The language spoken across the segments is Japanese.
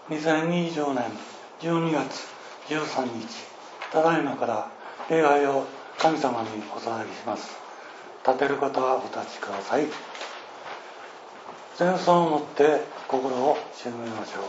2020年12月13日、ただいまから礼拝を神様にお捧げします。立てる方はお立ちください。前奏をもって心を静めましょう。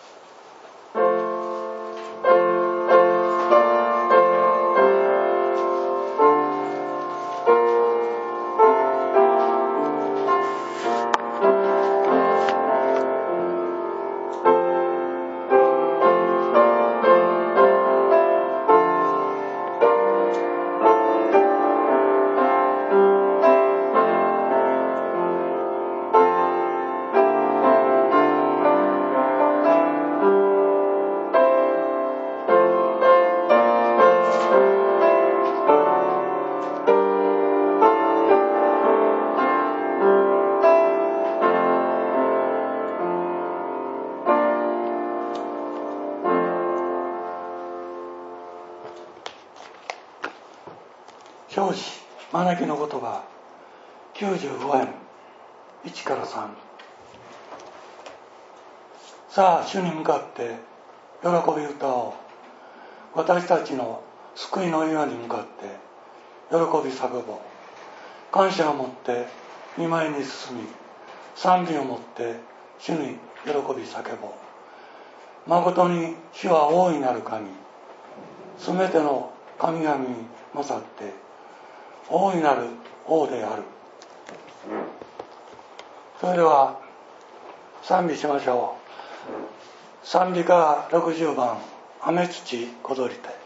表紙招きの言葉95円1から3。さあ主に向かって喜び歌おう。私たちの救いの岩に向かって喜び叫ぼう。感謝を持って御前に進み、賛美を持って主に喜び叫ぼう。誠に主は大いなる神、すべての神々に勝って大いなる王である。それでは賛美しましょう。賛美歌60番、雨土こぞりて。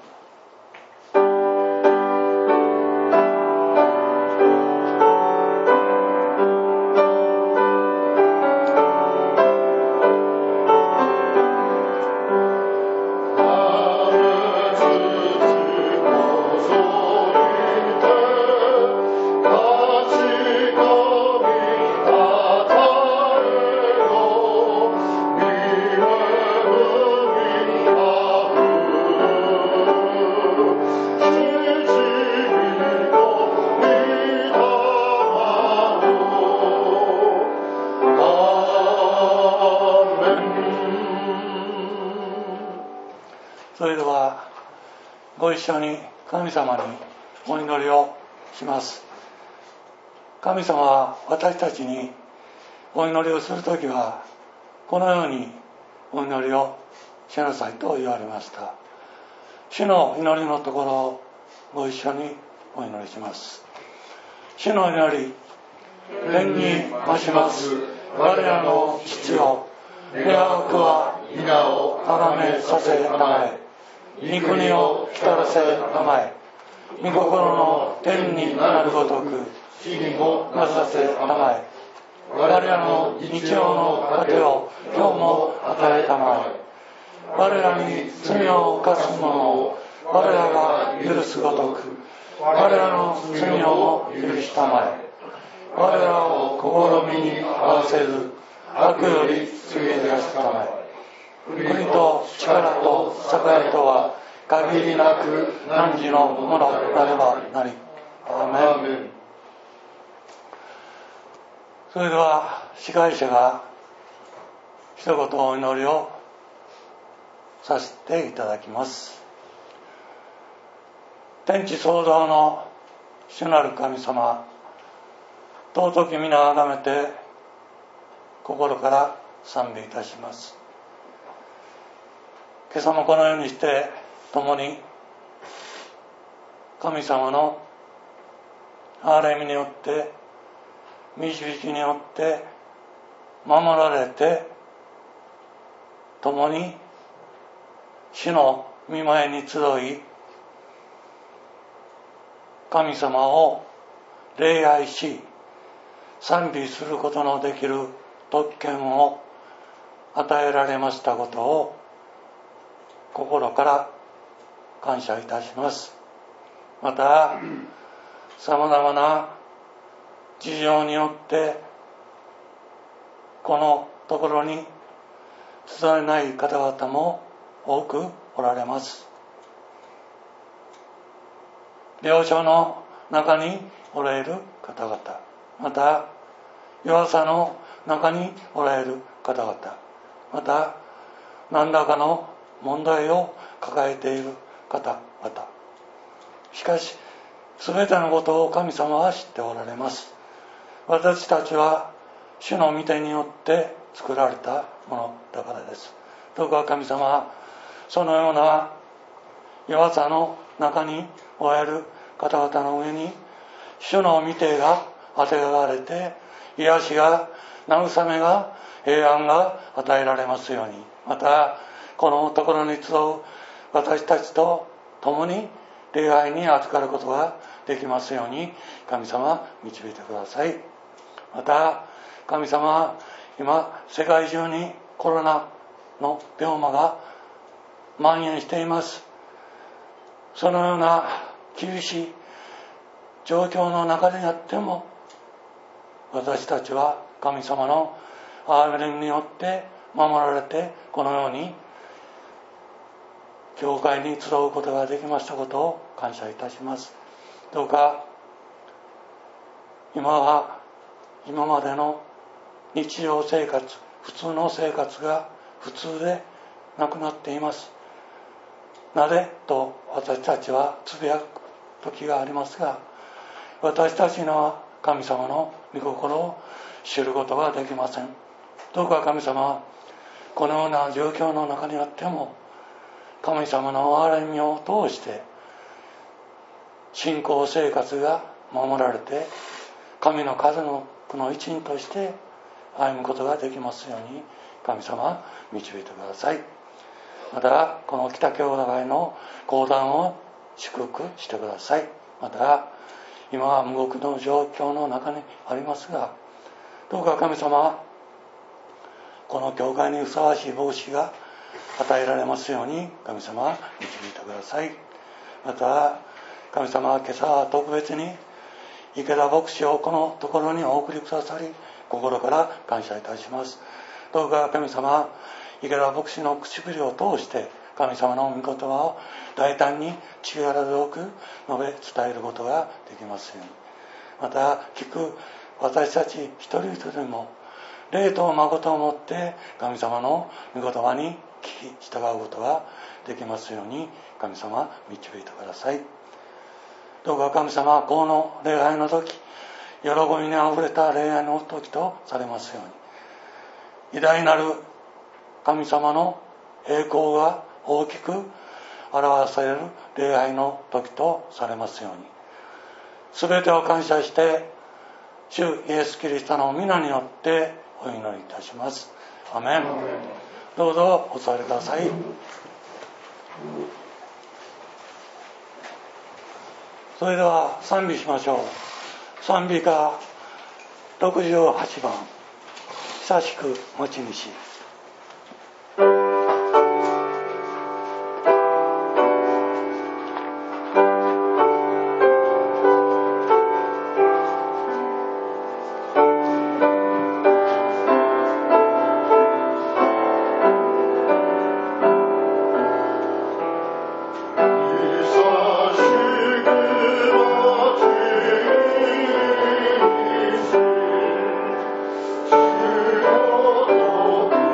それではご一緒に神様にお祈りをします。神様は私たちにお祈りをするときはこのようにお祈りをしなさいと言われました。主の祈りのところをご一緒にお祈りします。主の祈り、天に増します我らの父よ、願わくは皆を崇めさせたまえ。御国を来たらせたまえ。御心の天になるごとく地にもなさせたまえ。我らの日常の糧を今日も与えたまえ。我らに罪を犯す者を我らが許すごとく我らの罪をも許したまえ。我らを試みに合わせず悪より救い出したまえ。国と力と栄とは限りなく汝のものなればなり。アーメン。それでは司会者が一言お祈りをさせていただきます。天地創造の主なる神様、尊き皆をあがめて心から賛美いたします。今朝もこのようにして共に神様の憐れみによって導きによって守られて共に主の御前に集い神様を礼拝し賛美することのできる特権を与えられましたことを心から感謝いたします。またさまざまな事情によってこのところに集えない方々も多くおられます。病床の中におられる方々、また弱さの中におられる方々、また何らかの問題を抱えている方々。しかし、すべてのことを神様は知っておられます。私たちは主の御手によって作られたものだからです。どうか神様はそのような弱さの中におられる方々の上に主の御手が当てがわれて、癒しが、慰めが、平安が与えられますように、またこのところに集う私たちと共に礼拝に預かることができますように神様導いてください。また神様は今世界中にコロナの病魔が蔓延しています。そのような厳しい状況の中であっても、私たちは神様の憐れみによって守られて、このように教会に集うことができましたことを感謝いたします。どうか今までの日常生活、普通の生活が普通でなくなっています。なぜと私たちはつぶやく時がありますが、私たちの神様の御心を知ることができません。どうか神様はこのような状況の中にあっても、神様の憐れみを通して信仰生活が守られて、神の家族の一員として歩むことができますように神様導いてください。またこの北教会の講談を祝福してください。また今は無国の状況の中にありますが、どうか神様この教会にふさわしい牧師が与えられますように神様導いてください。また神様は今朝は特別に池田牧師をこのところにお送りくださり、心から感謝いたします。どうか神様池田牧師の唇を通して神様の御言葉を大胆に力強く述べ伝えることができますように、また聞く私たち一人一人も霊と誠をもって神様の御言葉に聞き従うことができますように神様導いてください。どうか神様この礼拝の時、喜びにあふれた礼拝の時とされますように、偉大なる神様の栄光が大きく表される礼拝の時とされますように、全てを感謝して主イエスキリストの皆によってお祈りいたします。アメン。どうぞお座りください。それでは賛美しましょう。賛美歌68番、久しく持ち主。 主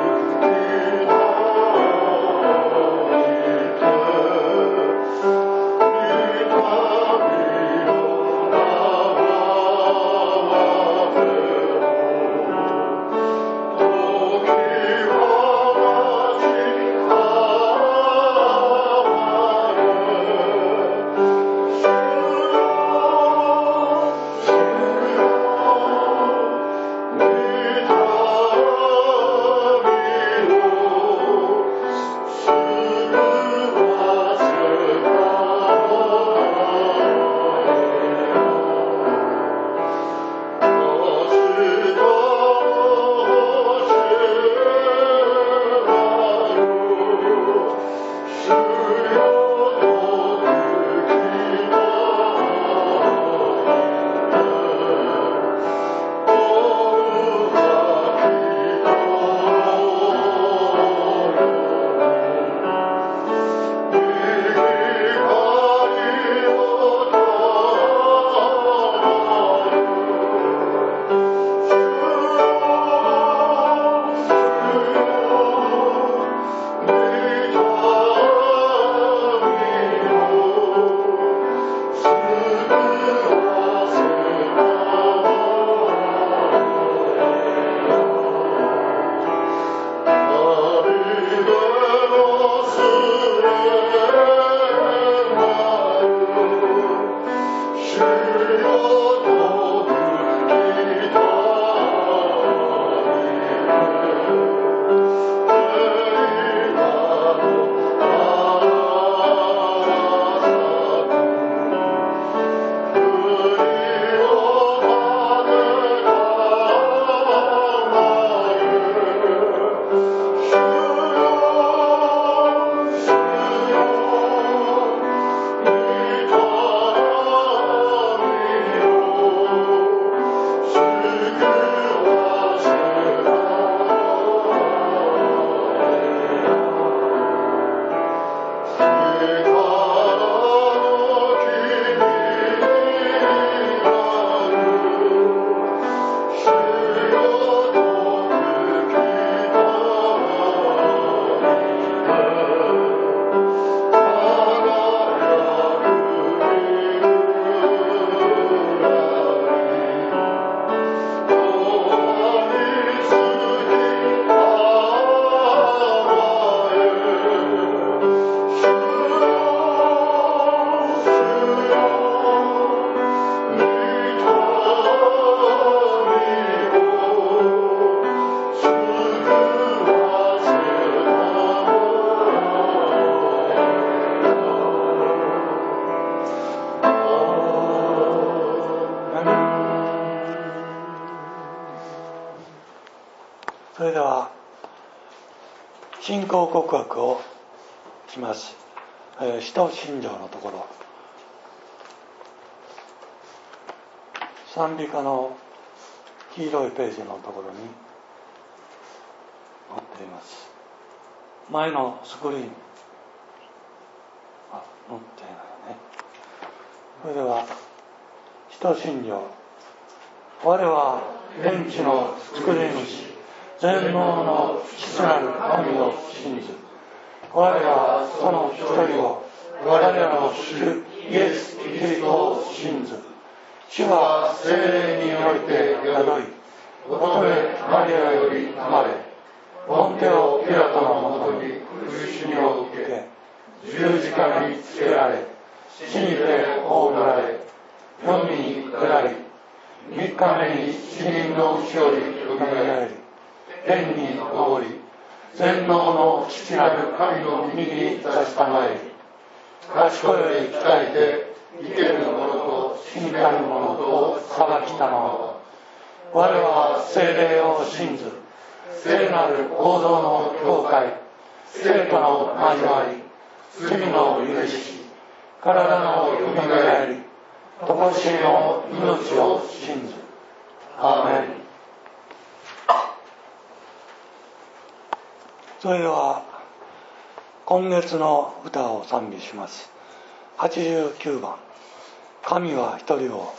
信仰告白をします。使徒信条のところ、賛美歌の黄色いページのところに載っています。前のスクリーン載ってないね。それでは使徒信条、我は天地の作り主全能の父なる神を信ず。我はその一人を我らの主イエス・キリストを信ず。主は聖霊において宿り、乙女マリアより生まれ、ポンテオ・ピラトのもとに苦しみを受け、十字架につけられ、死にて葬られ、世に下り、3日目に死人のうちよりよみがえり、天に昇り、全能の父なる神の右に座したまえり、賢より鍛えて生ける者と死にたる者と裁きたまま。我は聖霊を信ず、聖なる合同の教会、生徒の交わり、罪の許し、体のよみがえり、常しえの命を信ず。アーメン。それでは今月の歌を賛美します。89番、神は一人を。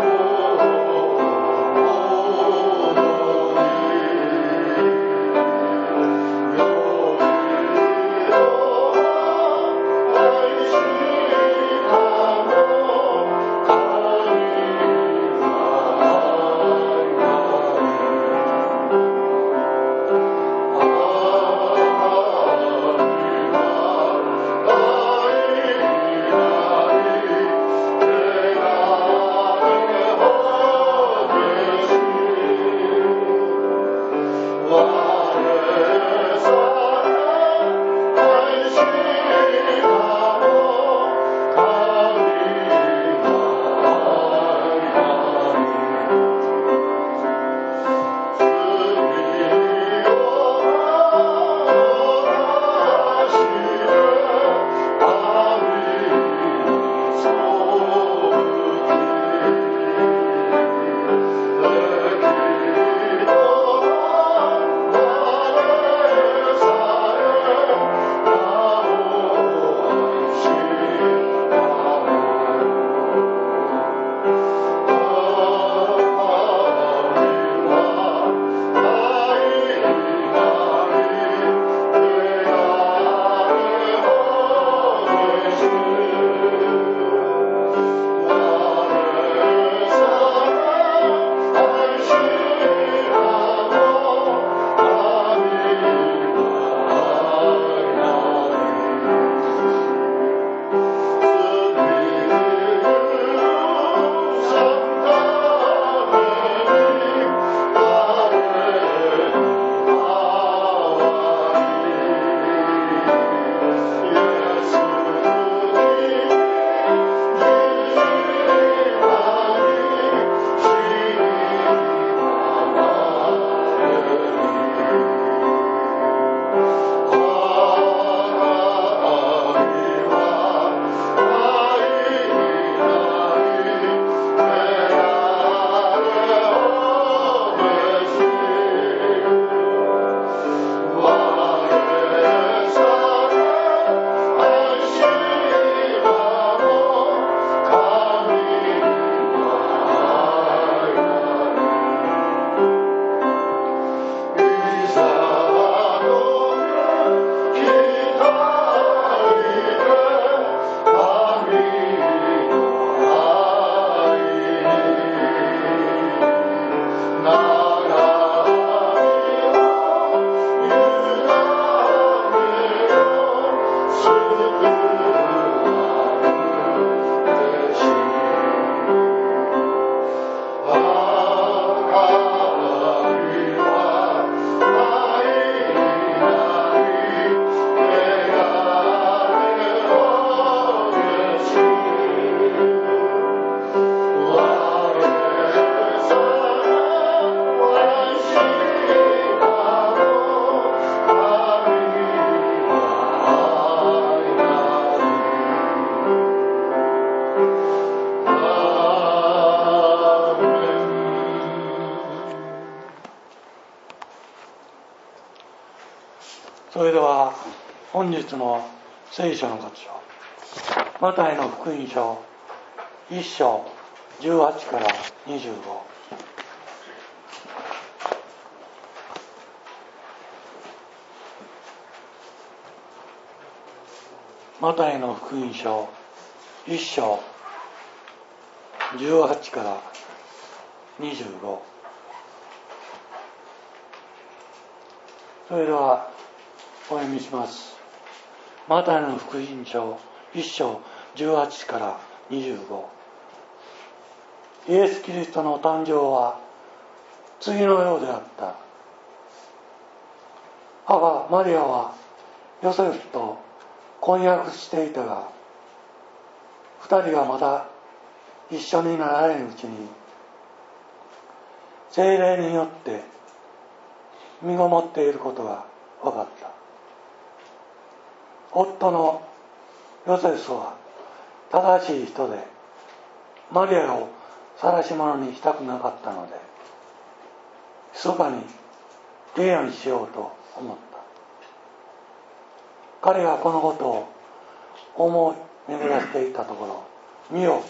「 それでは本日の聖書の箇所、マタイの福音書1章18から25。マタイの福音書1章18から25。それではお読みします。マタイの福音書1章18から25。イエス・キリストの誕生は次のようであった。母マリアはヨセフと婚約していたが、二人がまだ一緒になられるうちに、聖霊によって身ごもっていることが分かった。夫のヨセフは正しい人で、マリアを晒し者にしたくなかったので、密かに離縁しようと思った。彼がこのことを思い巡らせていたところ、見よ、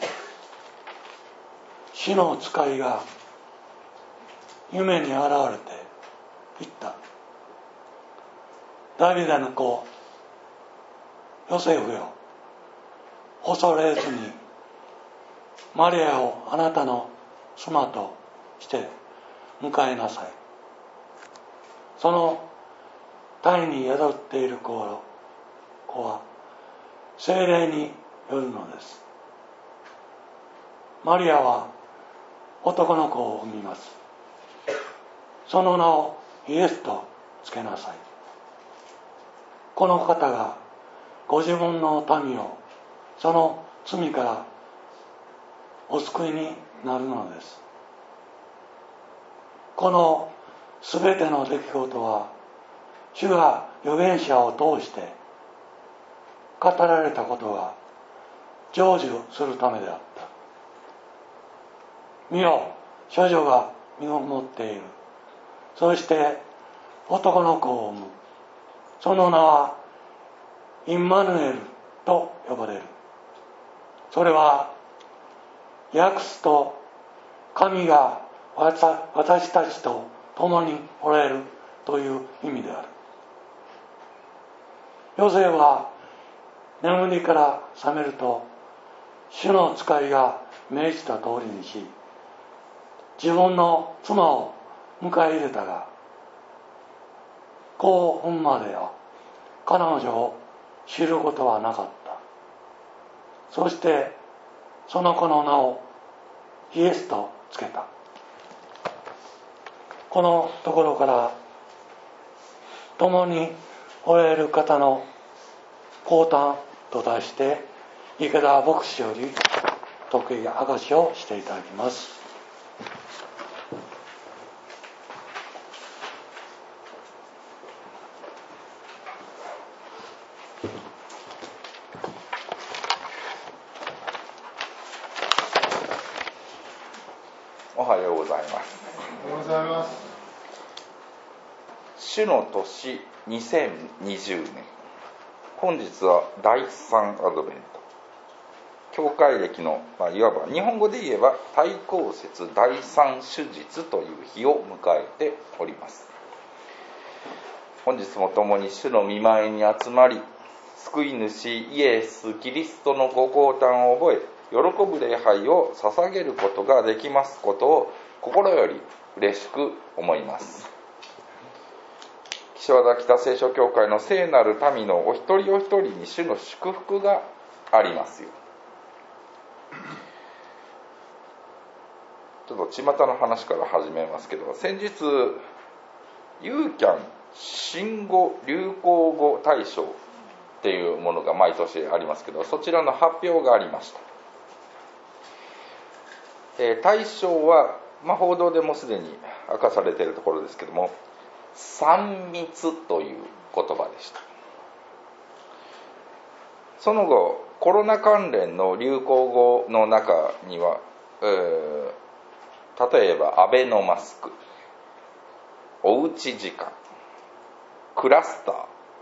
主の使いが夢に現れて言った。ダビデの子ヨセフよ、恐れずにマリアをあなたの妻として迎えなさい。その胎に宿っている子は聖霊によるのです。マリアは男の子を産みます。その名をイエスとつけなさい。この方がご自分の民をその罪からお救いになるのです。このすべての出来事は、主が預言者を通して語られたことが成就するためであった。見よ、処女が身ごもっている。そして男の子を産む。その名はインマヌエルと呼ばれる。それは訳すと、神が私たちと共におられるという意味である。ヨセフは眠りから覚めると、主の使いが命じた通りにし、自分の妻を迎え入れたが、子を産むまでは彼女を知ることはなかった。そしてその子の名をイエスとつけた。このところから共におられる方の降誕と題して池田牧師より得意証しをしていただきます。 おはようございます。 おはようございます。 主の年2020年、本日は第3アドベント。教会歴の、いわば日本語で言えば対抗節第3主日という日を迎えております。本日も共に主の御前に集まり、救い主イエス・キリストのご降誕を覚え、喜ぶ礼拝を捧げることができますことを心より嬉しく思います。岸和田北聖書教会の聖なる民のお一人お一人に主の祝福がありますよ。ちょっと巷の話から始めますけど、先日ユーキャン新語・流行語大賞っていうものが毎年ありますけど、そちらの発表がありました。大賞は、報道でもすでに明かされているところですけども、3密という言葉でした。その後、コロナ関連の流行語の中には、例えばアベノマスク、おうち時間、クラスター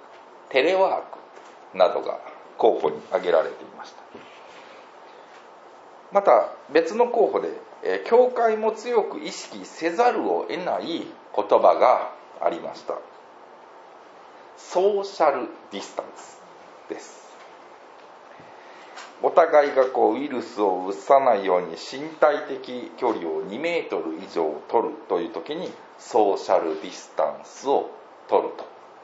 テレワークなどが候補に挙げられていました。また別の候補で、教会も強く意識せざるを得ない言葉がありました。ソーシャルディスタンスです。お互いがウイルスを移さないように身体的距離を2メートル以上取るという時にソーシャルディスタンスを取ると、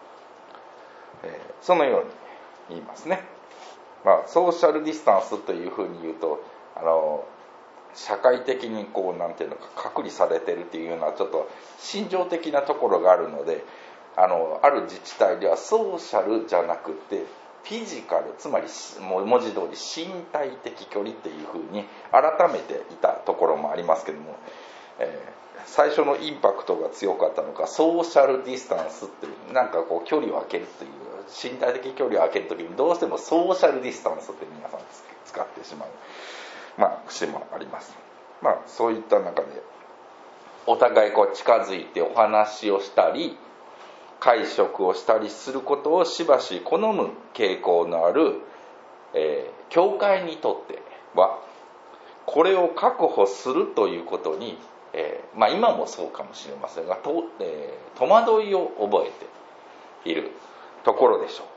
そのように言いますね。ソーシャルディスタンスというふうに言うと社会的になんていうのか隔離されてるっていうようなちょっと心情的なところがあるので、ある自治体ではソーシャルじゃなくてフィジカル、つまり文字通り身体的距離っていうふうに改めていたところもありますけども、最初のインパクトが強かったのか、ソーシャルディスタンスっていう距離を空けるという身体的距離を空けるときにどうしてもソーシャルディスタンスって皆さん使ってしまう節もあります。そういった中でお互い近づいてお話をしたり会食をしたりすることをしばし好む傾向のある、教会にとってはこれを確保するということに、今もそうかもしれませんが戸惑いを覚えているところでしょう。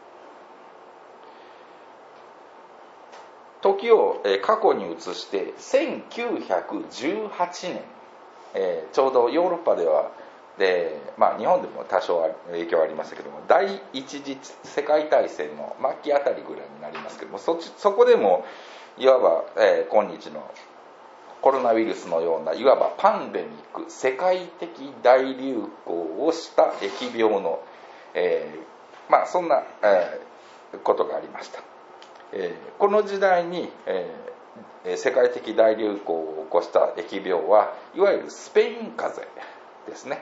時を過去に移して1918年、ちょうどヨーロッパでは日本でも多少影響ありましたけども、第一次世界大戦の末期あたりぐらいになりますけども、そこでもいわば、今日のコロナウイルスのようないわばパンデミック、世界的大流行をした疫病の、そんな、ことがありました。この時代に、世界的大流行を起こした疫病はいわゆるスペイン風邪ですね。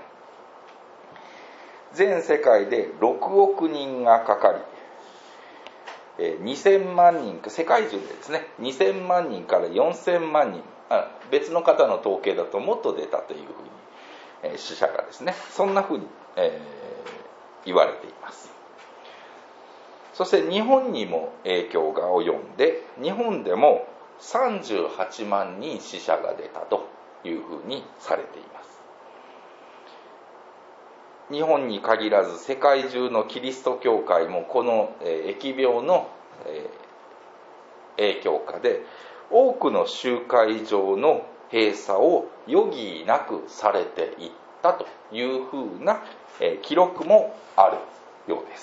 全世界で6億人がかかり、2000万人、世界中でですね、2000万人から4000万人、別の方の統計だともっと出たというふうに、死者がですね、そんなふうに、言われています。そして日本にも影響が及んで、日本でも38万人死者が出たというふうにされています。日本に限らず世界中のキリスト教会もこの疫病の影響下で多くの集会場の閉鎖を余儀なくされていったというふうな記録もあるようです。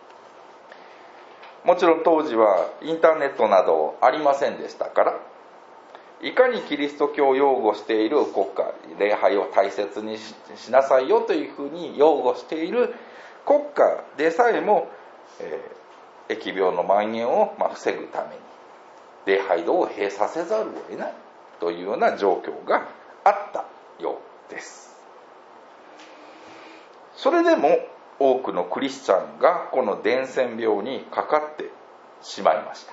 もちろん当時はインターネットなどありませんでしたから、いかにキリスト教を擁護している国家、礼拝を大切に しなさいよというふうに擁護している国家でさえも、疫病の蔓延を防ぐために礼拝堂を閉鎖せざるを得ないというような状況があったようです。それでも多くのクリスチャンがこの伝染病にかかってしまいました。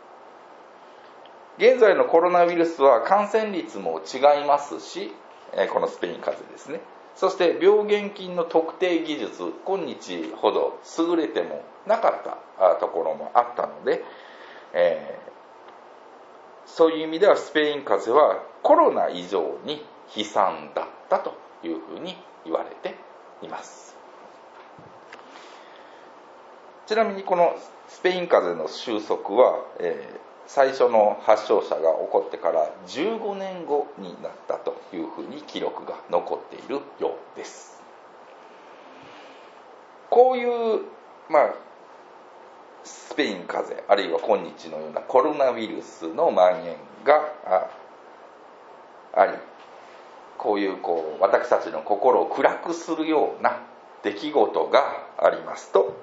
現在のコロナウイルスは感染率も違いますし、このスペイン風邪ですね、そして病原菌の特定技術、今日ほど優れてもなかったところもあったので、そういう意味ではスペイン風邪はコロナ以上に悲惨だったというふうに言われています。ちなみにこのスペイン風邪の収束は、最初の発症者が起こってから15年後になったというふうに記録が残っているようです。こういう、スペイン風邪あるいは今日のようなコロナウイルスの蔓延があり、こういう私たちの心を暗くするような出来事がありますと、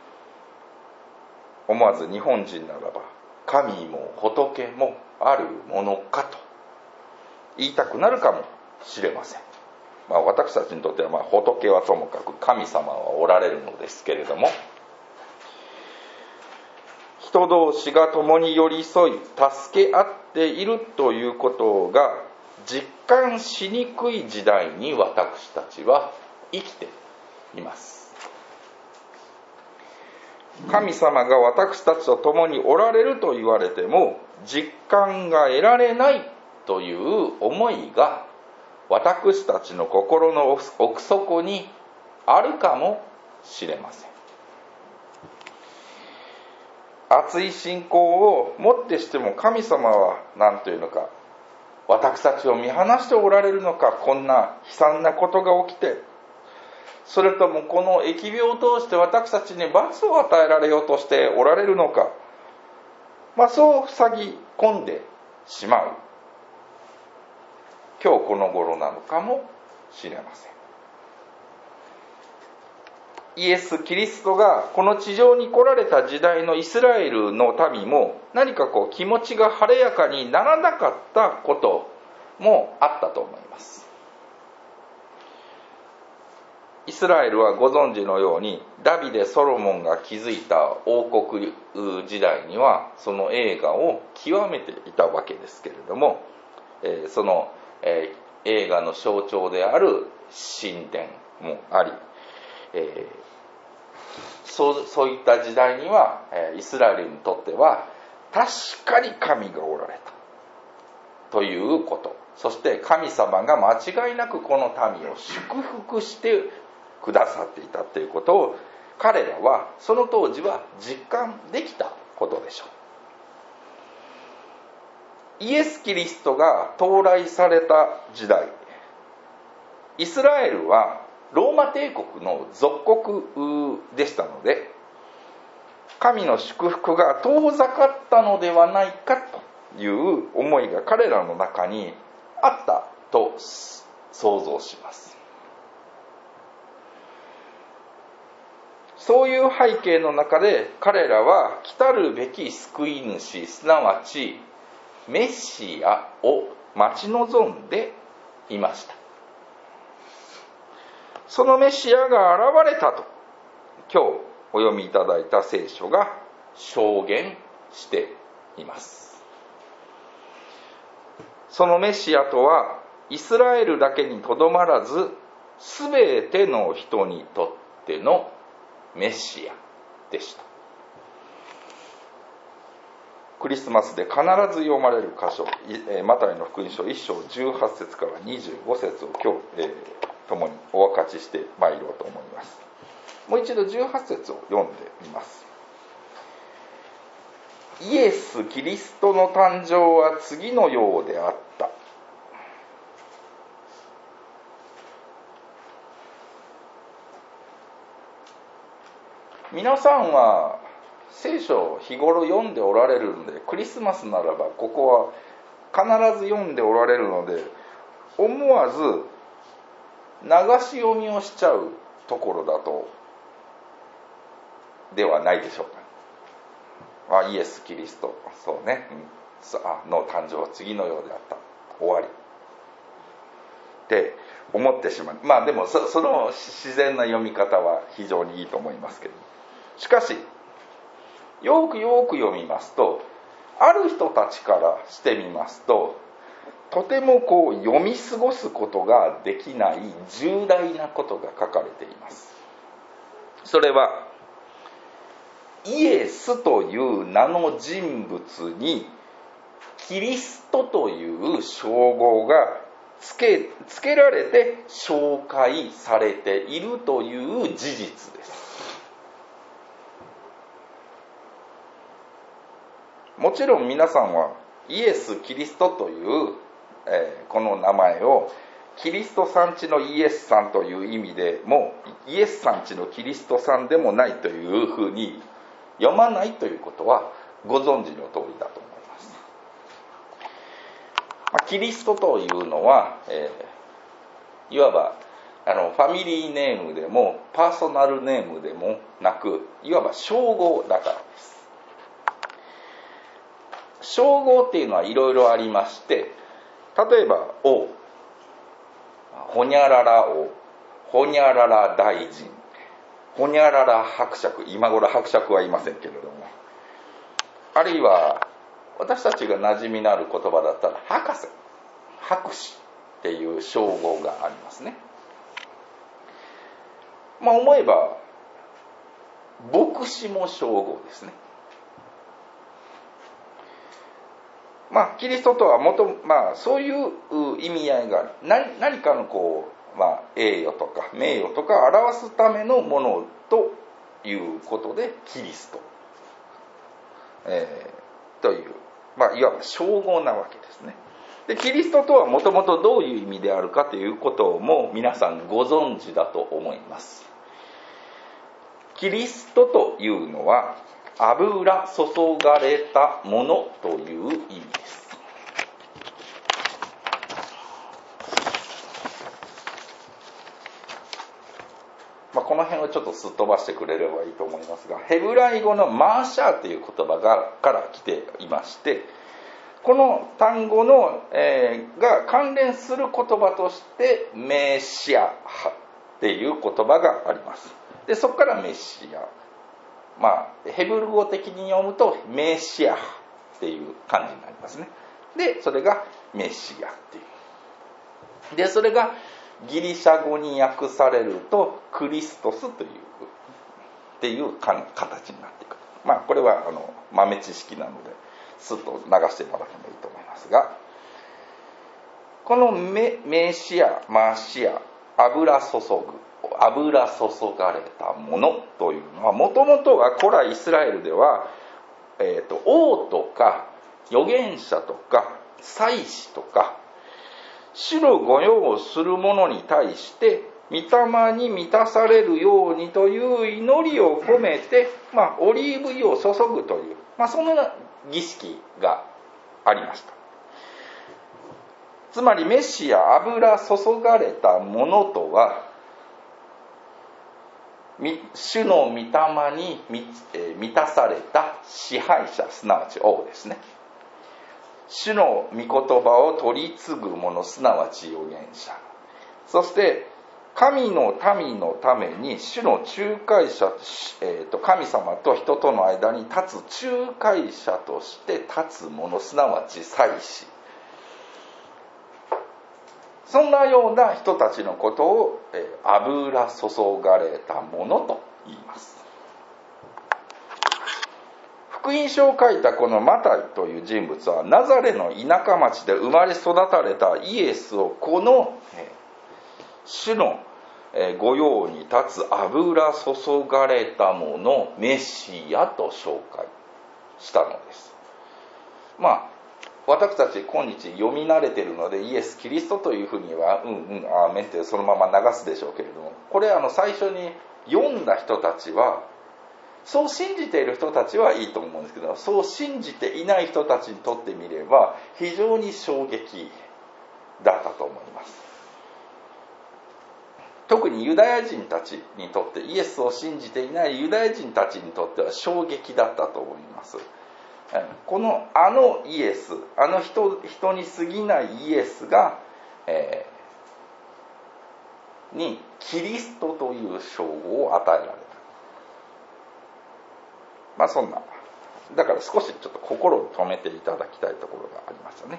思わず日本人ならば神も仏もあるものかと言いたくなるかもしれません。私たちにとっては仏はともかく神様はおられるのですけれども、人同士が共に寄り添い助け合っているということが実感しにくい時代に私たちは生きています。 神様が私たちと共におられると言われても実感が得られないという思いが私たちの心の奥底にあるかもしれません。熱い信仰をもってしても神様は何というのか、私たちを見放しておられるのか、こんな悲惨なことが起きて、それともこの疫病を通して私たちに罰を与えられようとしておられるのか、そう塞ぎ込んでしまう今日この頃なのかもしれません。イエス・キリストがこの地上に来られた時代のイスラエルの民も何か気持ちが晴れやかにならなかったこともあったと思います。イスラエルはご存知のようにダビデ・ソロモンが築いた王国時代にはその栄華を極めていたわけですけれども、その栄華の象徴である神殿もあり、そういった時代にはイスラエルにとっては確かに神がおられたということ、そして神様が間違いなくこの民を祝福してくださっていたということを彼らはその当時は実感できたことでしょう。イエス・キリストが到来された時代、イスラエルはローマ帝国の属国でしたので、神の祝福が遠ざかったのではないかという思いが彼らの中にあったと想像します。そういう背景の中で彼らは来たるべき救い主、すなわちメシアを待ち望んでいました。そのメシアが現れたと今日お読みいただいた聖書が証言しています。そのメシアとはイスラエルだけにとどまらずすべての人にとってのメシアでした。クリスマスで必ず読まれる箇所、マタイの福音書1章18節から25節を今日、共にお分かちしてまいろうと思います。もう一度18節を読んでみます。イエス・キリストの誕生は次のようであった。皆さんは聖書を日頃読んでおられるので、クリスマスならばここは必ず読んでおられるので、思わず流し読みをしちゃうところだとではないでしょうか。イエス・キリスト、そうね、の誕生は次のようであった、終わりって思ってしまう。でもその自然な読み方は非常にいいと思いますけど、しかしよく読みますと、ある人たちからしてみますと、とても読み過ごすことができない重大なことが書かれています。それはイエスという名の人物にキリストという称号がつけられて紹介されているという事実です。もちろん皆さんはイエス・キリストという、この名前をキリストさんちのイエスさんという意味でもイエスさんちのキリストさんでもないというふうに読まないということはご存知の通りだと思います。キリストというのは、いわばファミリーネームでもパーソナルネームでもなく、いわば称号だからです。称号っていうのはいろいろありまして、例えば王、ホニャララ王、ホニャララ大臣、ホニャララ伯爵、今頃伯爵はいませんけれども、あるいは私たちが馴染みのある言葉だったら博士、博士っていう称号がありますね。思えば牧師も称号ですね。キリストとはそういう意味合いがある。何かの栄誉とか名誉とかを表すためのものということでキリスト、という、いわば称号なわけですね。でキリストとはもともとどういう意味であるかということも皆さんご存知だと思います。キリストというのは油注がれたものという意味です。この辺をちょっとすっ飛ばしてくれればいいと思いますが、ヘブライ語のマーシャーという言葉から来ていまして、この単語の、が関連する言葉としてメシアっていう言葉があります。でそこからメシア、ヘブル語的に読むとメシアっていう感じになりますね。でそれがメシアっていう。でそれがギリシャ語に訳されるとクリストスっていう形になってくる。これは豆知識なのでスッと流していただければいいと思いますが、このメシア、マシア、油注がれたものというのは、もともとは古来イスラエルでは、王とか預言者とか祭司とか主の御用をする者に対して御霊に満たされるようにという祈りを込めて、オリーブ油を注ぐという、その儀式がありました。つまりメシア、油注がれたものとは、主の御霊に満たされた支配者、すなわち王ですね。主の御言葉を取り継ぐ者、すなわち預言者。そして神の民のために主の仲介者、神様と人との間に立つ仲介者として立つ者、すなわち祭司。そんなような人たちのことを油注がれたものと言います。福音書を書いたこのマタイという人物はナザレの田舎町で生まれ育たれたイエスをこの主の御用に立つ油注がれたもの、メシアと紹介したのです。私たち今日読み慣れているのでイエス・キリストというふうにはアーメンってそのまま流すでしょうけれども、これ最初に読んだ人たちは、そう信じている人たちはいいと思うんですけど、そう信じていない人たちにとってみれば非常に衝撃だったと思います。特にユダヤ人たちにとって、イエスを信じていないユダヤ人たちにとっては衝撃だったと思います。このイエス、人に過ぎないイエスが、にキリストという称号を与えられた。そんな、だから少しちょっと心を止めていただきたいところがありますよね。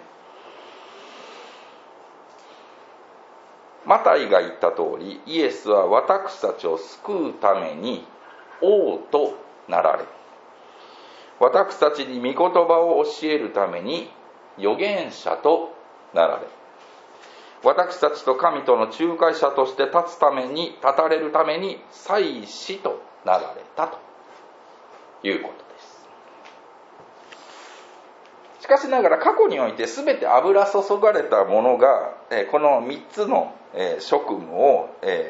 マタイが言った通り、イエスは私たちを救うために王となられ、私たちに御言葉を教えるために預言者となられ、私たちと神との仲介者として立たれるために祭司となられたということです。しかしながら過去において全て油注がれたものがこの3つの職務を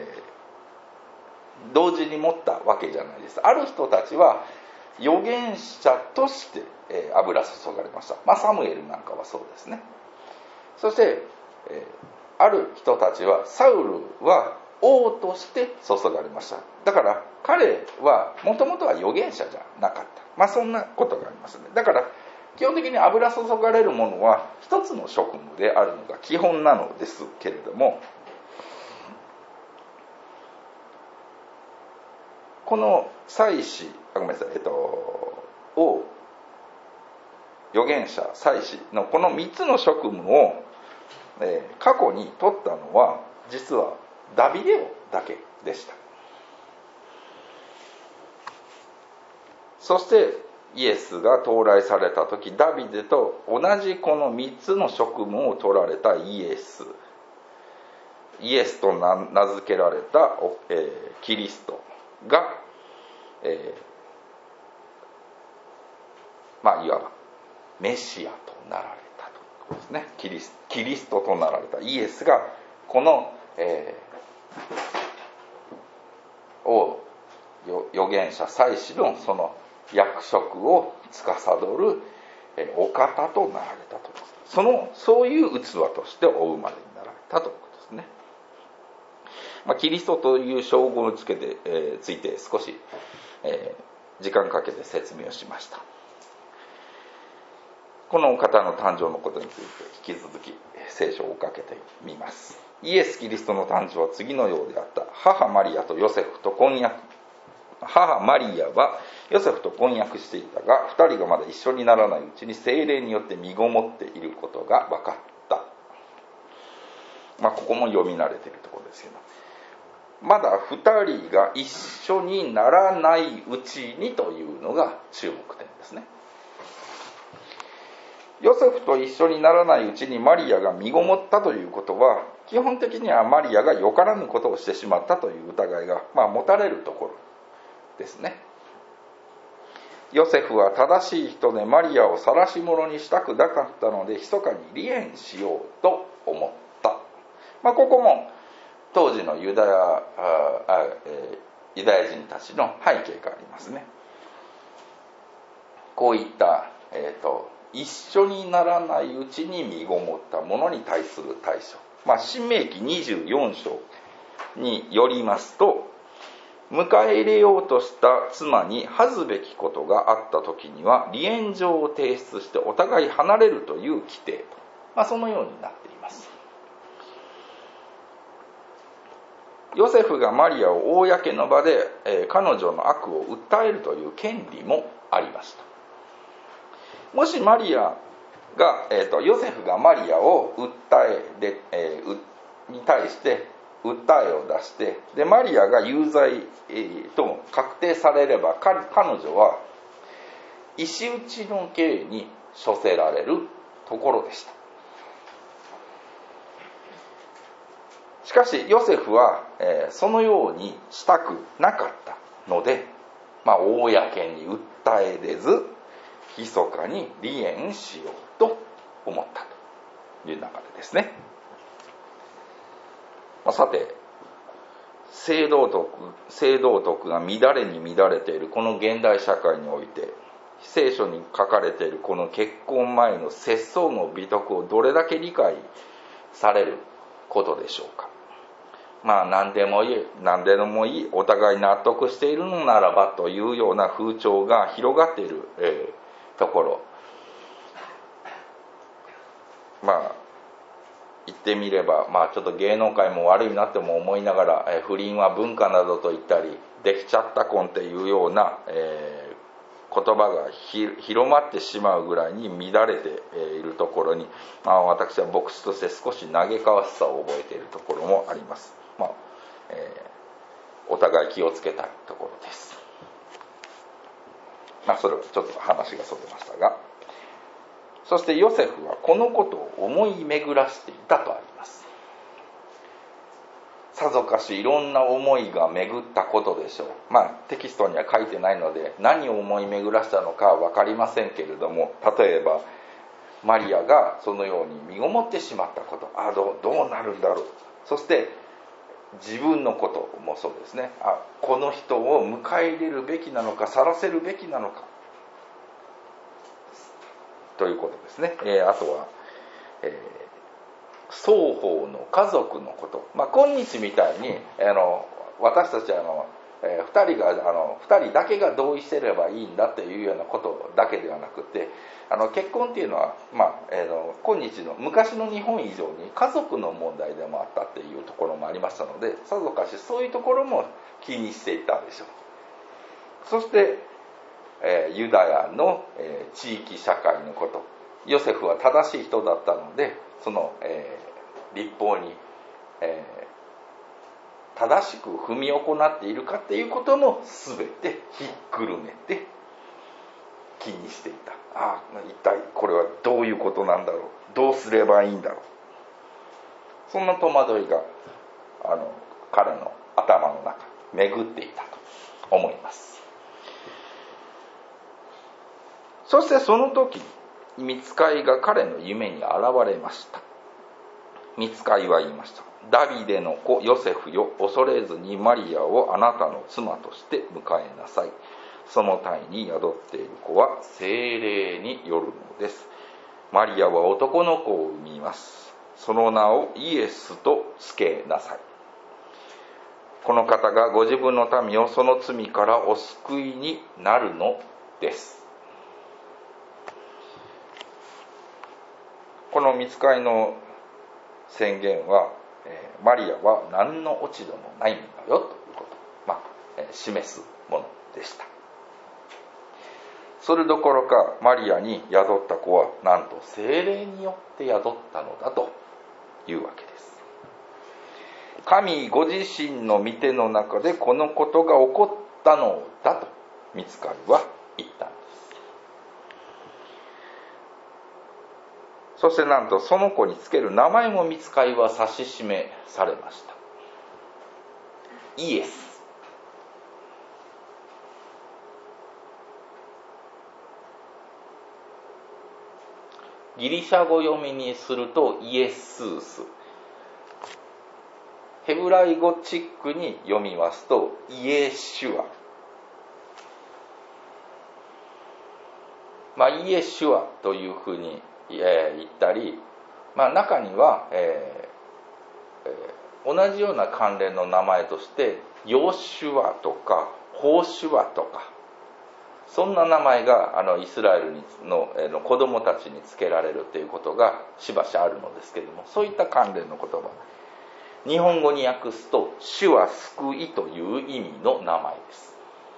同時に持ったわけじゃないです。ある人たちは預言者として油注がれました。サムエルなんかはそうですね。そしてある人たちは、サウルは王として注がれました。だから彼はもともとは預言者じゃなかった。そんなことがありますね。だから基本的に油注がれるものは一つの職務であるのが基本なのですけれども、この祭司、王、預言者、祭司のこの3つの職務を過去に取ったのは実はダビデ王だけでした。 そしてイエスが到来された時、ダビデと同じこの3つの職務を取られたイエスと名付けられた、キリストが、いわばメシアとなられたということですね。キリストとなられたイエスがこの、預言者祭司のその役職を司るお方となられたと、そういう器としてお生まれになられたということですね。キリストという称号について少し、時間かけて説明をしました。このお方の誕生のことについて引き続き聖書を追っかけてみます。イエス・キリストの誕生は次のようであった。母マリアはヨセフと婚約していたが、2人がまだ一緒にならないうちに聖霊によって身ごもっていることが分かった。ここも読み慣れているところですけど、まだ2人が一緒にならないうちにというのが注目点ですね。ヨセフと一緒にならないうちにマリアが身ごもったということは、基本的にはマリアがよからぬことをしてしまったという疑いが、持たれるところですね。ヨセフは正しい人でマリアを晒し者にしたくなかったので、密かに離縁しようと思った。ここも当時のユダヤ人たちの背景がありますね。こういった、一緒にならないうちに身ごもった者に対する対処、申命記24章によりますと、迎え入れようとした妻に恥ずべきことがあった時には離縁状を提出してお互い離れるという規定と、そのようになっています。ヨセフがマリアを公の場で、彼女の悪を訴えるという権利もありました。もしマリアが、ヨセフがマリアをに対して訴えを出して、でマリアが有罪、と確定されれば、彼女は石打ちの刑に処せられるところでした。しかしヨセフは、そのようにしたくなかったので、公に訴え出ず、密かに離縁しようと思ったという流れですね。さて、性道徳が乱れに乱れているこの現代社会において、聖書に書かれているこの結婚前の節操の美徳をどれだけ理解されることでしょうか。何でもいい、お互い納得しているのならばというような風潮が広がっている、ところ、言ってみれば、ちょっと芸能界も悪いなっても思いながら、不倫は文化などと言ったり、できちゃった婚っていうような、言葉が広まってしまうぐらいに乱れているところに、私は牧師として少し嘆かわしさを覚えているところもあります。お互い気をつけたいところです。それはちょっと話がそれましたが、そしてヨセフはこのことを思い巡らしていたとあります。さぞかしいろんな思いが巡ったことでしょう。テキストには書いてないので何を思い巡らしたのかは分かりませんけれども、例えばマリアがそのように身ごもってしまったこと、どうなるんだろう、そして自分のこともそうですね。この人を迎え入れるべきなのか、去らせるべきなのかということですね。あとは、双方の家族のこと、今日みたいに私たちは2人だけが同意してればいいんだっていうようなことだけではなくて、結婚っていうのは、今日の昔の日本以上に家族の問題でもあったっていうところもありましたので、さぞかしそういうところも気にしていたでしょう。そして、ユダヤの、地域社会のこと、ヨセフは正しい人だったので、その、律法に、正しく踏み行っているかっていうことも全てひっくるめて、 気にしていた。一体これはどういうことなんだろう、どうすればいいんだろう、そんな戸惑いが彼の頭の中巡っていたと思います。そしてその時御使いが彼の夢に現れました。御使いは言いました。ダビデの子ヨセフよ、恐れずにマリアをあなたの妻として迎えなさい。その胎に宿っている子は聖霊によるのです。マリアは男の子を産みます。その名をイエスとつけなさい。この方がご自分の民をその罪からお救いになるのです。この御使いの宣言は、マリアは何の落ち度もないんだよということを、示すものでした。それどころかマリアに宿った子はなんと聖霊によって宿ったのだというわけです。神ご自身の御手の中でこのことが起こったのだと御使いは言ったんです。そしてなんとその子につける名前も御使いは指し示されました。イエス。ギリシャ語読みにするとイエスース。ヘブライ語チックに読みますとイエシュア。イエシュアというふうに言ったり、中には、同じような関連の名前としてヨシュアとかホシュアとか、そんな名前がイスラエルの子供たちにつけられるということがしばしあるのですけれども、そういった関連の言葉、日本語に訳すと主は救いという意味の名前です。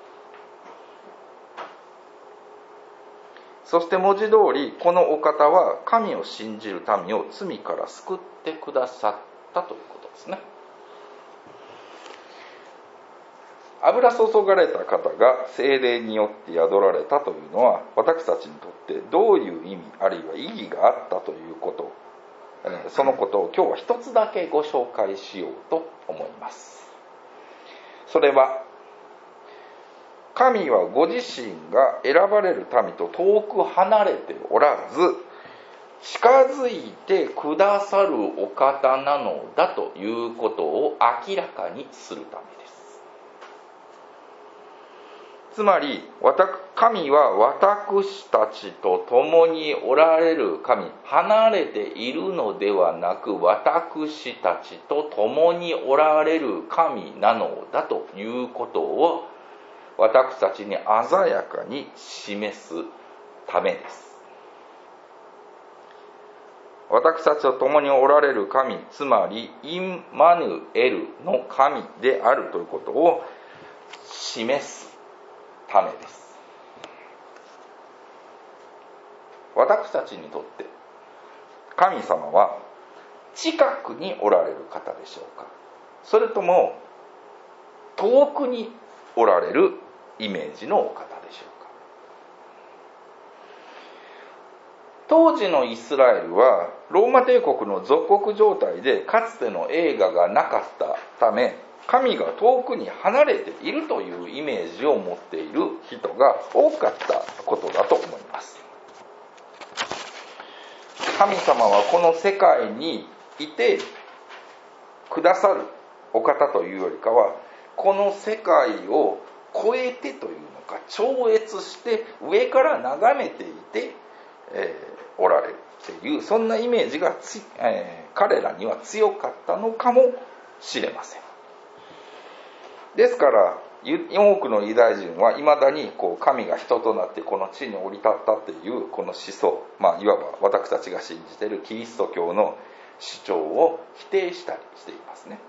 そして文字通りこのお方は神を信じる民を罪から救ってくださったということですね。油注がれた方が聖霊によって宿られたというのは、私たちにとってどういう意味あるいは意義があったということ、そのことを今日は一つだけご紹介しようと思います。それは、神はご自身が選ばれる民と遠く離れておらず、近づいてくださるお方なのだということを明らかにするためです。つまり神は私たちと共におられる神、離れているのではなく私たちと共におられる神なのだということを私たちに鮮やかに示すためです。私たちと共におられる神、つまりインマヌエルの神であるということを示すためです。私たちにとって神様は近くにおられる方でしょうか、それとも遠くにおられるイメージのお方でしょうか。当時のイスラエルはローマ帝国の属国状態でかつての栄華がなかったため、神が遠くに離れているというイメージを持っている人が多かったことだと思います。神様はこの世界にいてくださるお方というよりかは、この世界を超えてというのか超越して上から眺めていて、おられるという、そんなイメージが彼らには強かったのかもしれません。ですから多くのユダヤ人はいまだに神が人となってこの地に降り立ったっていうこの思想、いわば私たちが信じているキリスト教の主張を否定したりしていますね。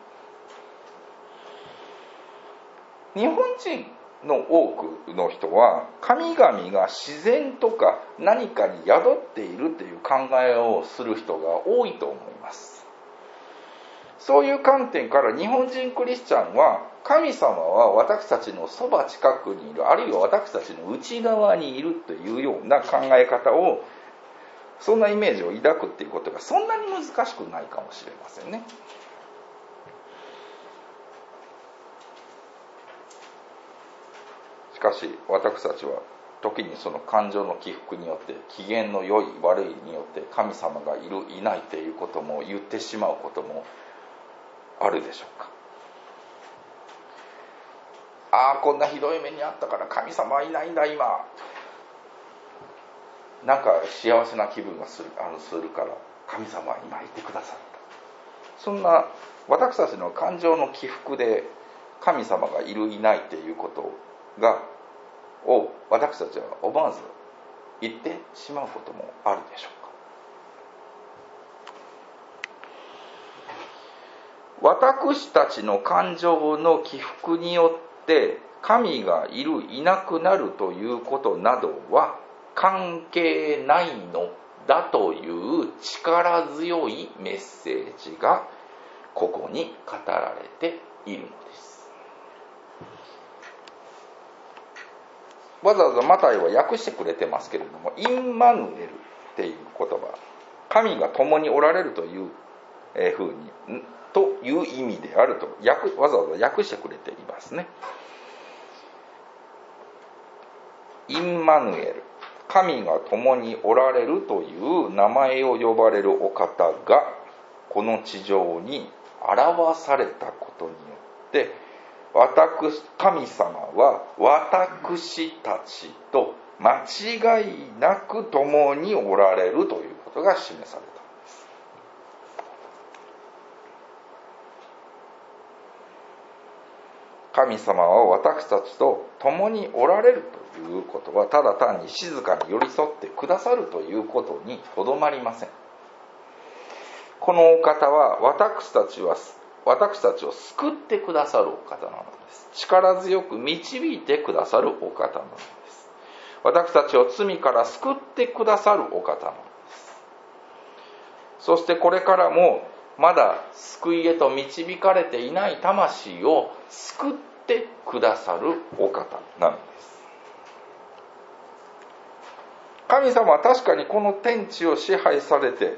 日本人の多くの人は神々が自然とか何かに宿っているという考えをする人が多いと思います。 そういう観点から日本人クリスチャンは神様は私たちのそば近くにいる、あるいは私たちの内側にいるというような考え方を、そんなイメージを抱くっていうことがそんなに難しくないかもしれませんね。しかし私たちは時にその感情の起伏によって、機嫌の良い悪いによって神様がいるいないということも言ってしまうこともあるでしょうか。ああ、こんなひどい目にあったから神様はいないんだ今、なんか幸せな気分がするから神様は今いてくださった。そんな私たちの感情の起伏で神様がいるいないということを私たちは思わず言ってしまうこともあるでしょうか。私たちの感情の起伏によって神がいるいなくなるということなどは関係ないのだという力強いメッセージがここに語られているのです。わざわざマタイは訳してくれてますけれども、インマヌエルっていう言葉、神が共におられるというふうにという意味であるとわざわざ訳してくれていますね。インマヌエル、神が共におられるという名前を呼ばれるお方がこの地上に表されたことによって、神様は私たちと間違いなく共におられるということが示されたのです。神様は私たちと共におられるということは、ただ単に静かに寄り添ってくださるということにとどまりません。このお方は私たちを救ってくださるお方なのです。力強く導いてくださるお方なのです。私たちを罪から救ってくださるお方なのです。そしてこれからもまだ救いへと導かれていない魂を救ってくださるお方なのです。神様は確かにこの天地を支配されて、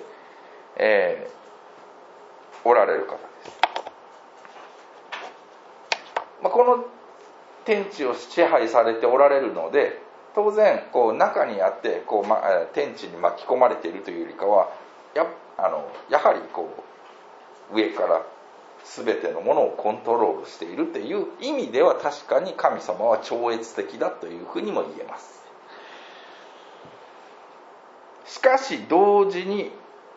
おられる方です。この天地を支配されておられるので、当然中にあって天地に巻き込まれているというよりかは、やはり上から全てのものをコントロールしているという意味では、確かに神様は超越的だというふうにも言えます。しかし同時に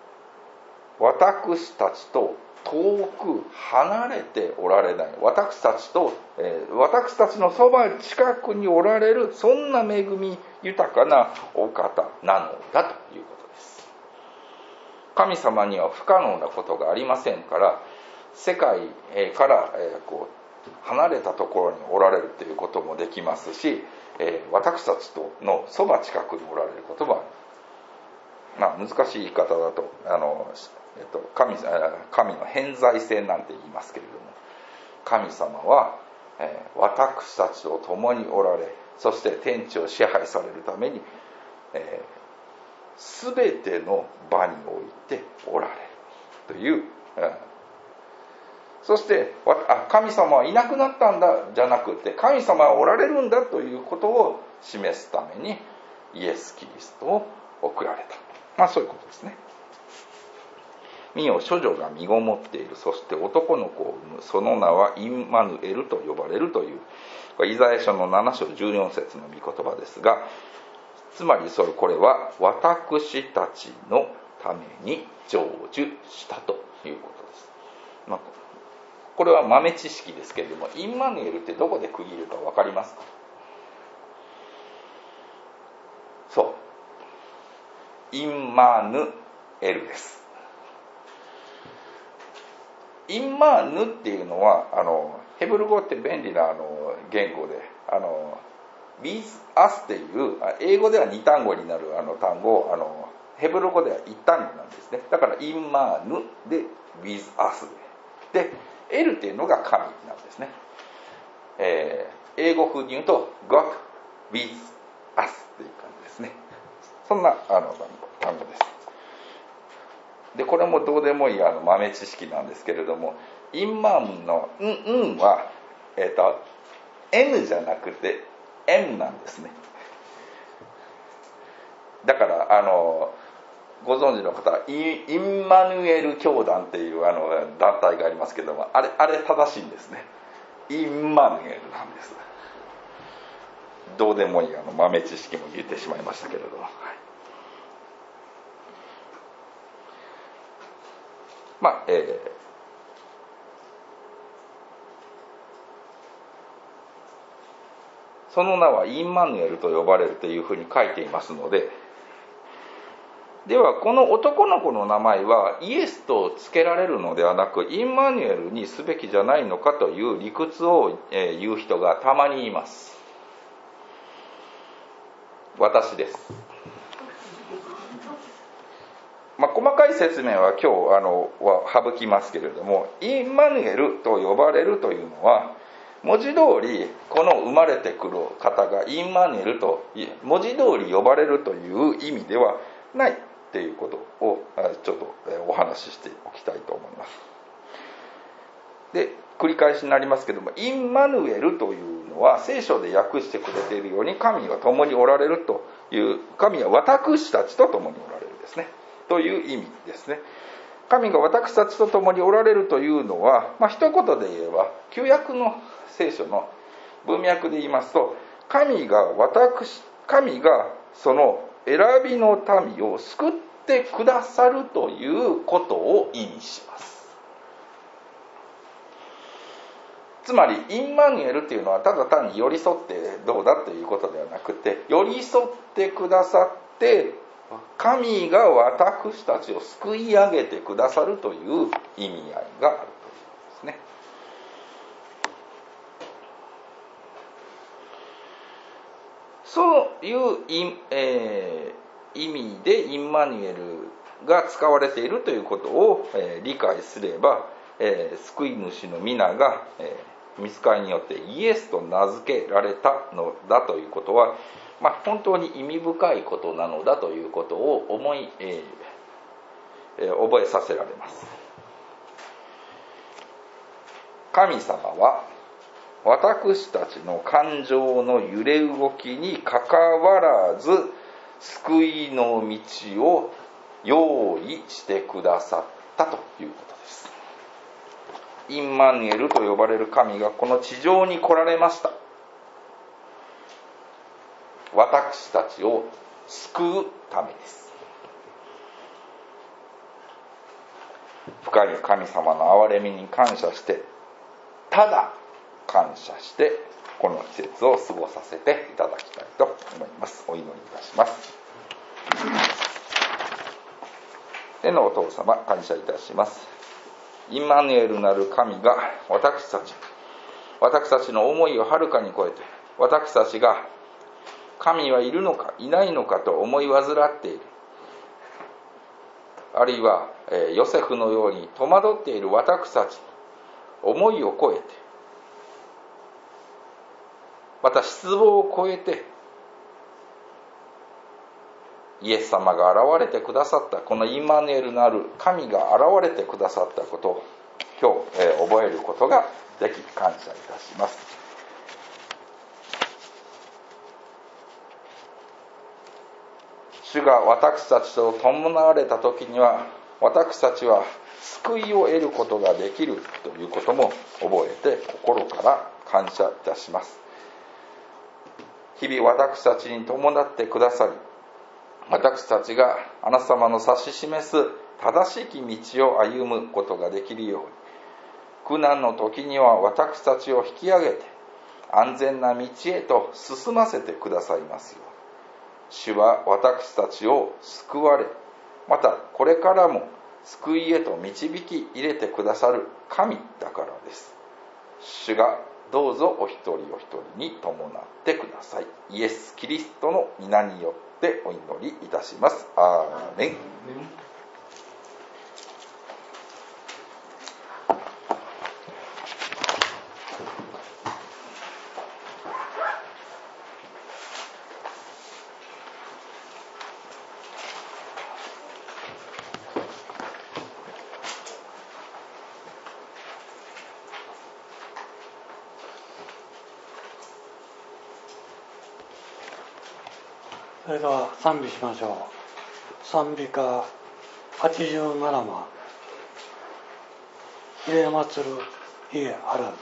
私たちと遠く離れておられない、私たちのそば近くにおられる、そんな恵み豊かなお方なのだということです。神様には不可能なことがありませんから、世界から離れたところにおられるということもできますし、私たちとのそば近くにおられることもある。難しい言い方だと神の偏在性なんて言いますけれども、神様は、私たちと共におられ、そして天地を支配されるために、全ての場においておられるという、そして神様はいなくなったんだじゃなくて、神様はおられるんだということを示すためにイエス・キリストを送られた、そういうことですね。見よ、処女が身ごもっている、そして男の子を産む、その名はインマヌエルと呼ばれるという、イザヤ書の7章14節の御言葉ですが、つまりこれは私たちのために成就したということです。これは豆知識ですけれども、インマヌエルってどこで区切るか分かりますか？そう、インマヌエルです。インマーヌっていうのはヘブル語って便利な言語でwith us っていう英語では2単語になる単語をヘブル語では1単語なんですね。だからインマーヌで with us で、エルっていうのが神なんですね。英語風に言うと God with us っていう感じですね。そんな単語です。でこれもどうでもいい豆知識なんですけれども、インマンのんは、N じゃなくて N なんですね。だからご存知の方はインマヌエル教団っていう団体がありますけども、あれ正しいんですね。インマヌエルなんです。どうでもいい豆知識も言ってしまいましたけれども、はい、まあその名はインマヌエルと呼ばれるというふうに書いていますので、ではこの男の子の名前はイエスと付けられるのではなくインマヌエルにすべきじゃないのかという理屈を言う人がたまにいます。私です。細かい説明は今日は省きますけれども、インマヌエルと呼ばれるというのは文字通りこの生まれてくる方がインマヌエルと文字通り呼ばれるという意味ではないっていうことをちょっとお話ししておきたいと思います。で繰り返しになりますけども、インマヌエルというのは聖書で訳してくれているように神が共におられるという、神は私たちと共におられるですねという意味ですね。神が私たちと共におられるというのは、一言で言えば旧約の聖書の文脈で言いますと、神がその選びの民を救ってくださるということを意味します。つまりインマヌエルというのはただ単に寄り添ってどうだということではなくて、寄り添ってくださって神が私たちを救い上げてくださるという意味合いがあるということですね。そういう意味でインマヌエルが使われているということを理解すれば、救い主の皆が御使いによってイエスと名付けられたのだということは、本当に意味深いことなのだということを覚えさせられます。神様は私たちの感情の揺れ動きにかかわらず救いの道を用意してくださったということです。インマヌエルと呼ばれる神がこの地上に来られました。私たちを救うためです。深い神様の憐れみに感謝して、ただ感謝してこの季節を過ごさせていただきたいと思います。お祈りいたします。天のお父様、感謝いたします。インマヌエルなる神が私たちの思いをはるかに超えて、私たちが神はいるのかいないのかと思い患っている、あるいはヨセフのように戸惑っている私たちの思いを超えて、また失望を超えてイエス様が現れてくださった、このインマヌエルなる神が現れてくださったことを今日、覚えることができ感謝いたします。主が私たちと共われた時には、私たちは救いを得ることができるということも覚えて心から感謝いたします。日々私たちに伴ってくださり、私たちがあなた様の指し示す正しき道を歩むことができるように、苦難の時には私たちを引き上げて安全な道へと進ませてくださいますよう。主は私たちを救われ、またこれからも救いへと導き入れてくださる神だからです。主がどうぞお一人お一人に伴ってください。イエス・キリストの皆によってお祈りいたします。アーメン。 それでは賛美しましょう。賛美歌87番、入れ祭る家あらず。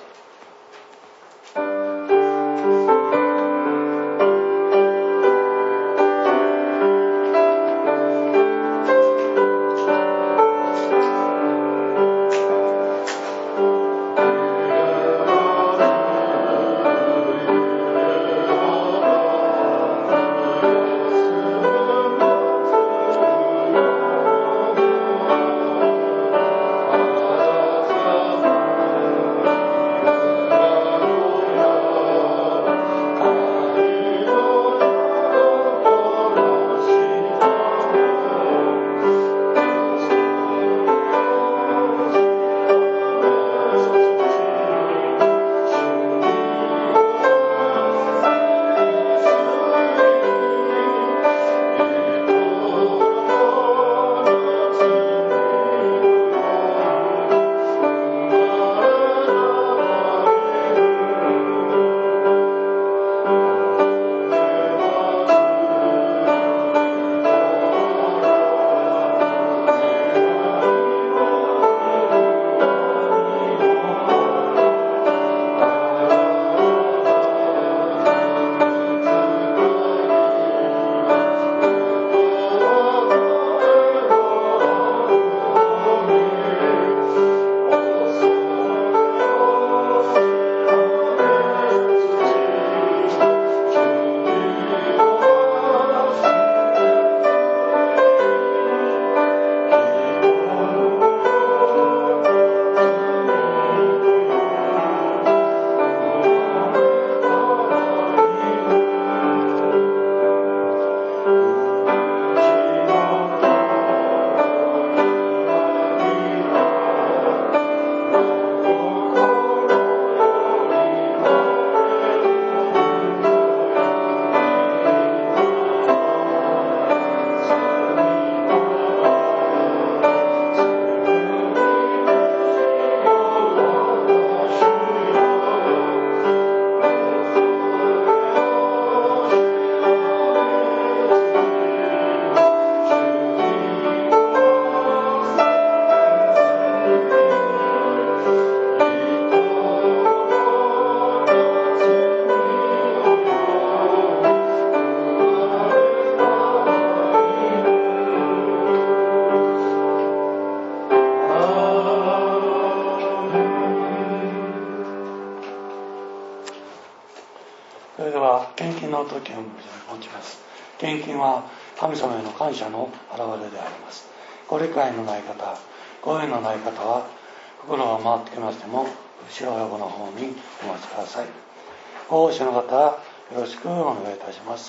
それでは献金の時を持ちます。献金は神様への感謝の表れであります。ご理解のない方、ご縁のない方は袋が回ってきましても後ろ横の方にお待ちください。ご奉仕の方、よろしくお願いいたします。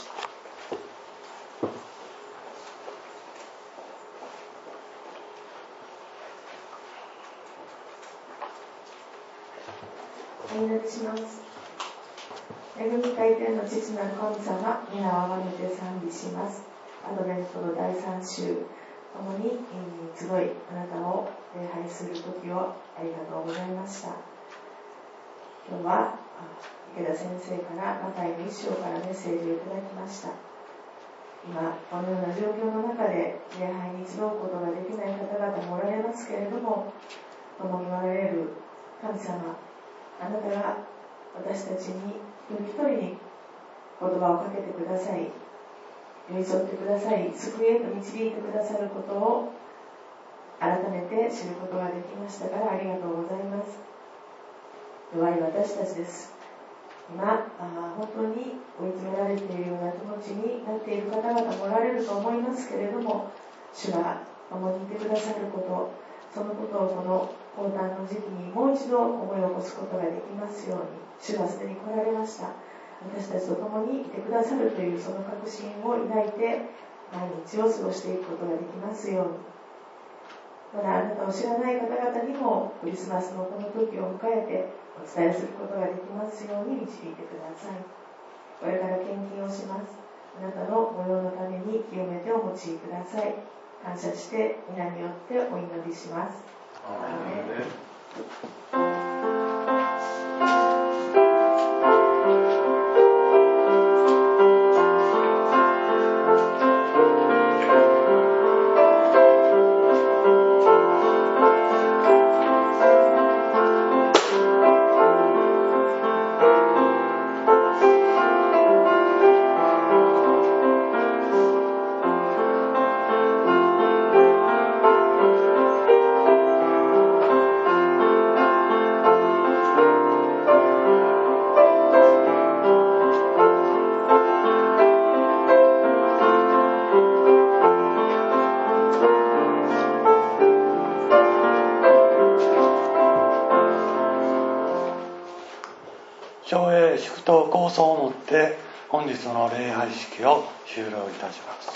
お祈りします。恵み大天の父なる神様、皆をあがめて賛美します。アドベントの第3週、共に集い、あなたを礼拝する時をありがとうございました。今日は池田先生からマタイの一章からメッセージをいただきました。今このような状況の中で礼拝に集うことができない方々もおられますけれども、共におられる神様、あなたが私たちに一人一人に言葉をかけてください、寄り添ってください、救いへと導いてくださることを改めて知ることができましたからありがとうございます。弱い私たちです。今本当に追い詰められているような気持ちになっている方々もおられると思いますけれども、主が共にいてくださること、そのことをこの降誕の時期にもう一度思い起こすことができますように、主はすでに来られました。私たちと共にいてくださるというその確信を抱いて毎日を過ごしていくことができますように。まだあなたを知らない方々にもクリスマスのこの時を迎えてお伝えすることができますように導いてください。これから献金をします。あなたの御用のために清めてお持ちください。感謝して皆によってお祈りします。アーメン。 で祝祷構想をもって本日の礼拝式を終了いたします。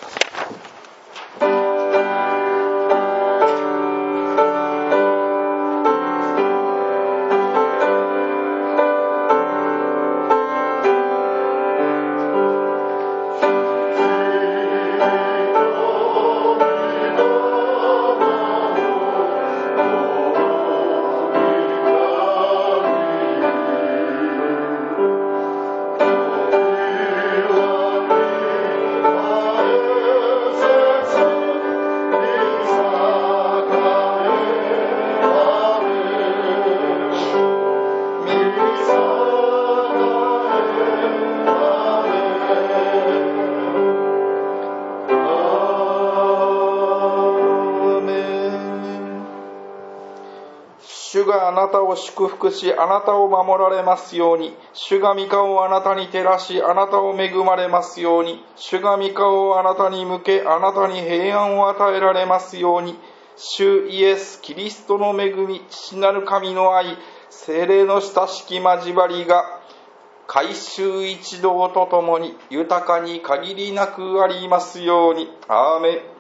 主があなたを祝福し、あなたを守られますように。主が御顔をあなたに照らし、あなたを恵まれますように。主が御顔をあなたに向け、あなたに平安を与えられますように。主イエス・キリストの恵み、父なる神の愛、聖霊の親しき交わりが、改宗一同とともに豊かに限りなくありますように。アーメン。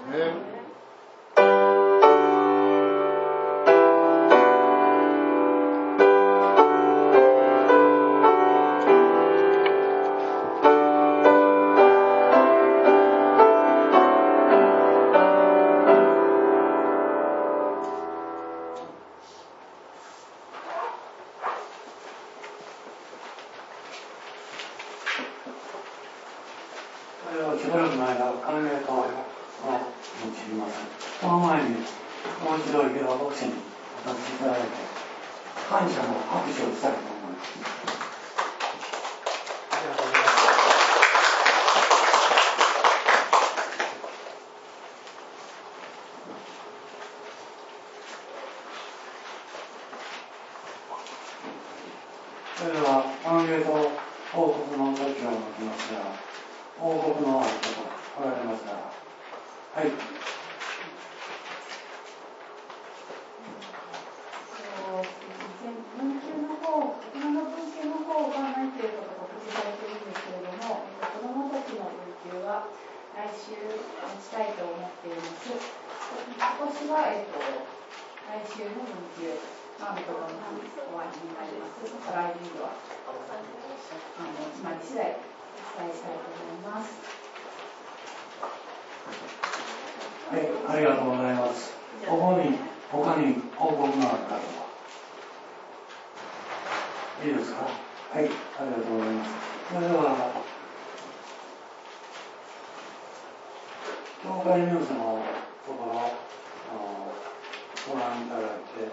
しばらくの間、考え方を用います。その前に、もう一度、池田牧師にお立ちいただいて、感謝の拍手をしたいと思います。ありがとうございます。それでは、歓迎と報告の時を持ちますが、報告のある方、おられますから。はい。 文系の方、大人の文系の方がないということが告知されているんですけれども、子どもたちの文系は来週持ちたいと思っています。今年は、来週の文系、マミとかの終わりになります。再来年度は決まり次第お伝えしたいと思います。 はい、ありがとうございます。他に報告のある方は。いいですか。はい、ありがとうございます。それでは、教会ニュースのところをご覧いただいて、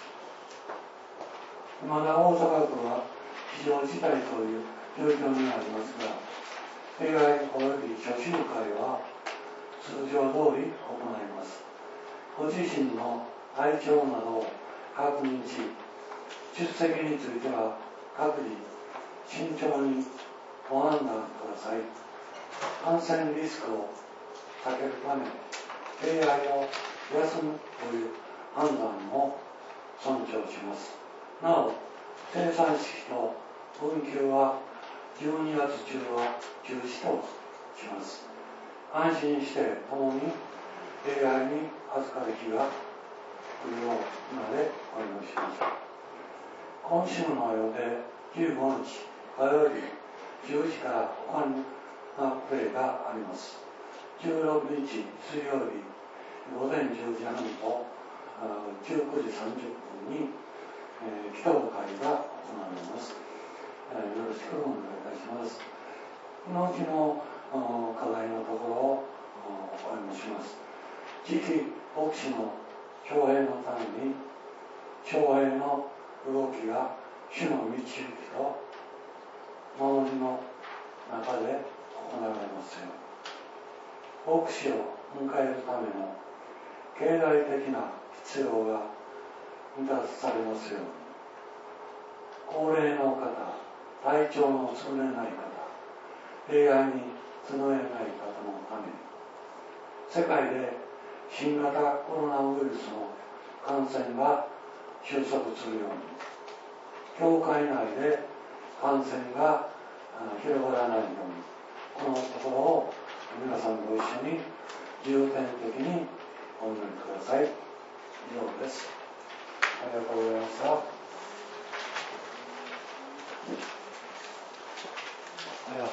まだ大阪府は非常事態という状況になりますが、礼拝および初集会は通常通り行います。ご自身の体調などを確認し、出席については各自慎重にご判断ください。感染リスクを避けるため、礼拝を休むという判断も尊重します。なお、生産式と文休は12月中は中止とします。安心して共に礼拝に預かる日が来るようまでお祈りします。今週の予定15日火曜日10時から他にプレーがあります。16日水曜日午前10時半と19時30分に祈祷会が行われます。よろしくお願いいたします。このうちの課題のところをお読みします。次期牧師の徴兵のために徴兵の動きが主の導きと守りの中で行われますように。牧師を迎えるための経済的な必要が満たされますように。高齢の方、体調の優れない方、礼拝に集えない方のために、世界で新型コロナウイルスの感染が収束するように、教会内で感染が広がらないように、このところを皆さんご一緒に重点的にお祈りください。以上です。ありがとうございました。ありがとうございました。